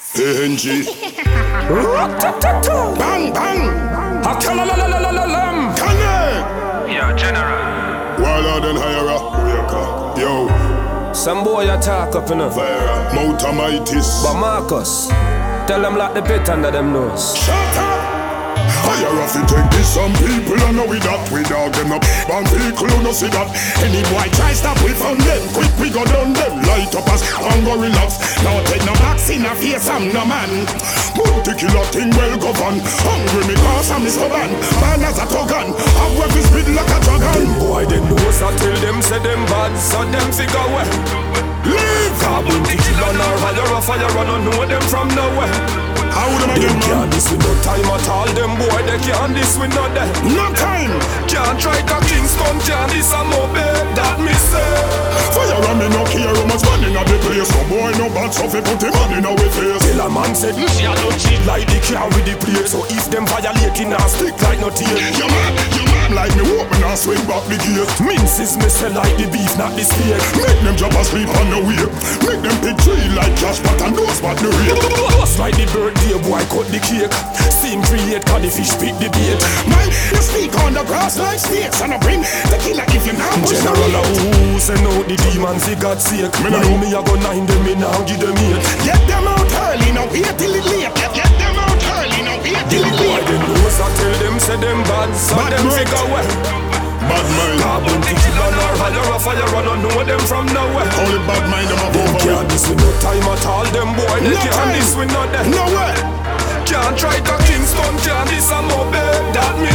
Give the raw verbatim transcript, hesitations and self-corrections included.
A N G. Bang, bang. Hakalalalalalalam. Connect. Yeah, General. Wilder than higher. Yo. Some boy attack up in a Fire. Moutamitis. But Marcus, tell them like the pit under them nose. Shut up. Higher off you take this. Some people I know we that we dog them up. One people who no see that. Any boy try stop we from them. Quick we go down them. Light up us and go relax. Now take no box in a face I'm no man. Multi killer thing well governed. Hungry me cause I'm stubborn. Man as a togan. Have weapons speed like a dragon. Them boy they know so tell them say them bad. So them figure well. Leave. Carbon ticket on our fire or fire run on know them from nowhere. How them Them again, man? can't this with no time at all. Them boy they can't this with no day. No time. Can't try to Kingston, can't this a mobile. That me say. Fire and me no care how much money in the place. No boy no bad stuff he put him on in our face. Till a man said, she a no cheat like the car with the plate. So if them violating and stick like no tail. You man, you man like me open and swing back the gate. Minces me sell like the beef, not the steak. Make them drop asleep on the way. Make them pick tree like cash pot and no spot the rate. Bust like the birthday boy cut the cake. Scene create cause the fish pick the bait. Man, you sneak on the grass like snakes. And I bring the killer if you now push the General rate. who send out the demons for God's sake. Me Me no know know. me a go nine them me now give them eight. Get them out early, now wait till it late. Get, get them out early, now wait till Them it boy late. them know so tell them say them bad. So Bad them break. figure well. Bad mind. Carbon ticket on our fire or fire run on know them from nowhere. Only bad mind them a Them over can't with. this with no time at all. Them boy they No can't time. this with no day. No way. Can't try to Kingston, can't this a mobile. That me